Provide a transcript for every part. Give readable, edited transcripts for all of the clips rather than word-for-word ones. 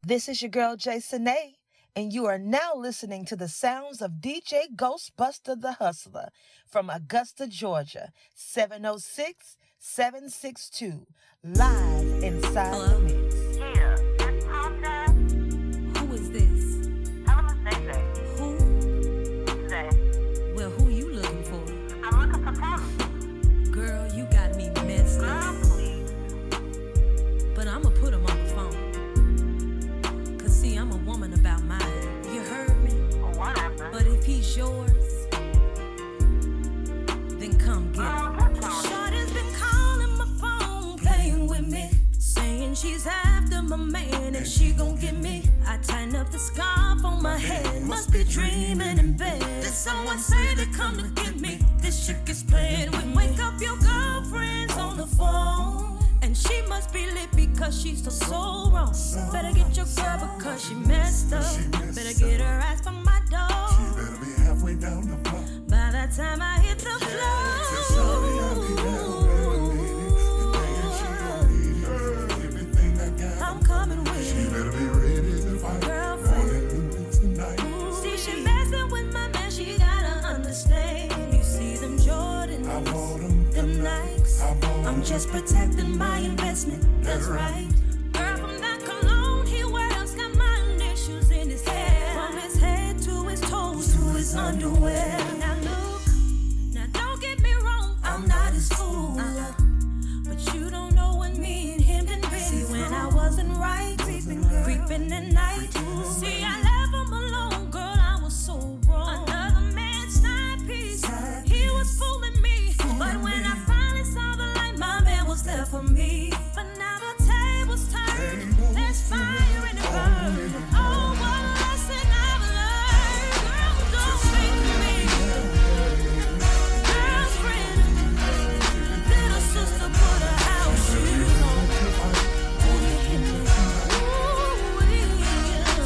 This is your girl Jason A, and you are now listening to the sounds of DJ Ghostbuster the Hustler from Augusta, Georgia, 706-762, live inside Hello? the mix. Yeah, it's Tom Dad. Who is this? Tell him to say that. Who? Say, Well, who you looking for? I'm looking for Tom. Girl, you got me messed Girl, up. please. But I'ma put him on the phone. Cause see, I'm a woman about mine. You heard me? Whatever. But if he's yours, then come get him. Shorty's been calling my phone, playing with me, saying she's after my man and she gon' get me. I tighten up the scarf on my head, must be dreaming in bed. Did someone say they come to get me? This chick is playing with me. Wake up your girlfriend's on the phone, and she must be lit because she's so wrong. Better get your girl because she messed up. Better get her ass from my door. Better be halfway down the block. By the time I hit the floor, Everything I got. I'm coming with She you. better be ready to fight. Girlfriend. Tonight. See, she messing with my man, she gotta understand. You see them Jordans, I bought 'em. them Nikes. I bought 'em. I'm just protecting my investment, that's right. Girl, from that cologne he wears, got my initials in his hair. From his head to his toes to his underwear. Now look, now don't get me wrong, I'm not his fool. But you don't know when me and him been busy. See, when I wasn't right, creeping at night. See, I left him alone, girl, I was so wrong. Another man's timepiece, he was fooling me. But when I finally saw the light, my man was there for me. But now the tables turned, there's fire in the burn. Oh, what a lesson I've learned. Girl, don't make me girlfriend. Little sister, put her house shoes on. Ooh, yeah.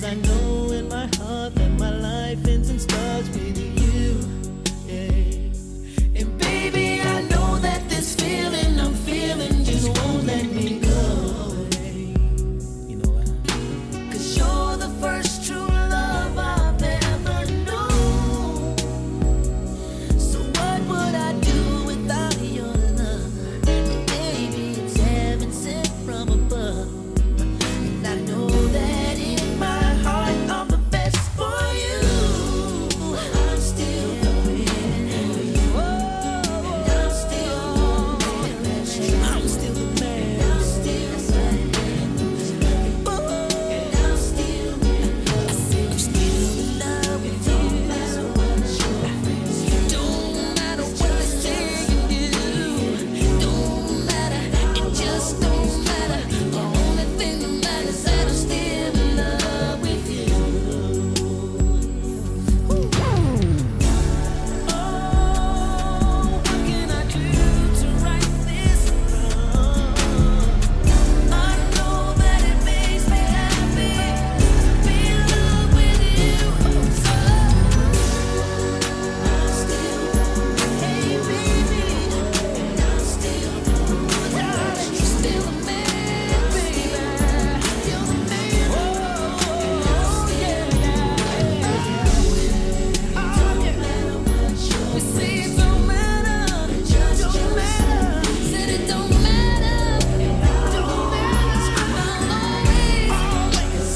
I know in my heart that my life ends and starts with you. Yeah. And baby, I know that this feeling I'm feeling just won't let me go. You know what? 'Cause you're the first true love I've ever known. So what would I do without your love? Baby, it's heaven sent from above. And I know that in my heart I'm the best for you. I'm still waiting for you. And I'm still the man. I'm still the man. I'm still and I'm still in love with you. No matter what your friends do. Don't matter what they say you do. Don't matter. It just don't matter. The only thing that matters is that I'm still in love with you. Oh, what can I do to right this wrong? I know that it makes me happy to be in love with you. So I'm still, hey baby, and I'm still, darling, you're still a man, baby. You're the man. Oh yeah, we say it don't matter, don't matter. Said it don't matter, don't matter. Always,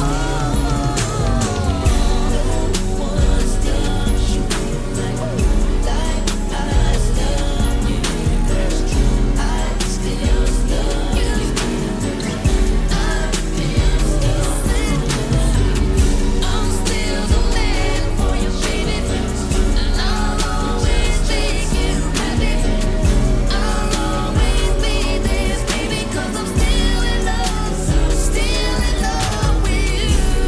wanna stop you like I stop you. That's true, I still love you. I'm still the man for you, baby. And I'll always make you happy. I'll always be there, baby, 'cause I'm still in love with you.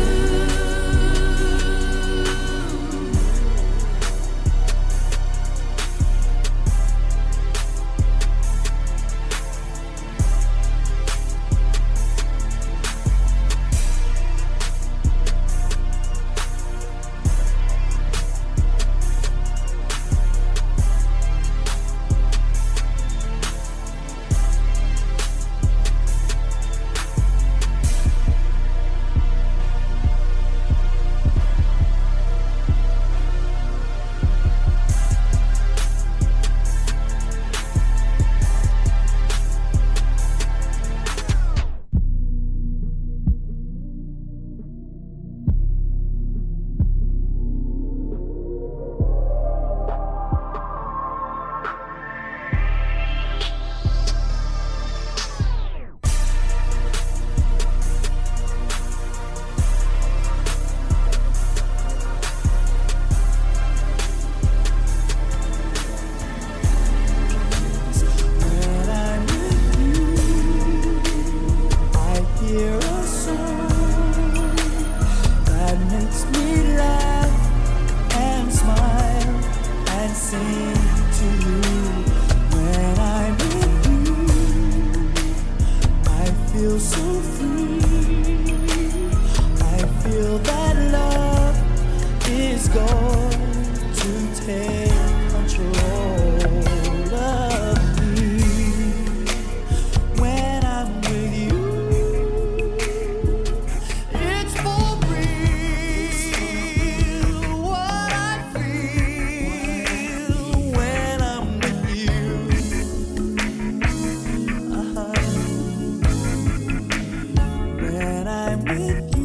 When I'm with you, I hear a song that makes me laugh and smile and sing to you. When I'm with you, I feel so free. I feel that love is going to take control of me. When I'm with you, it's for real what I feel. When I'm with you, when I'm with you.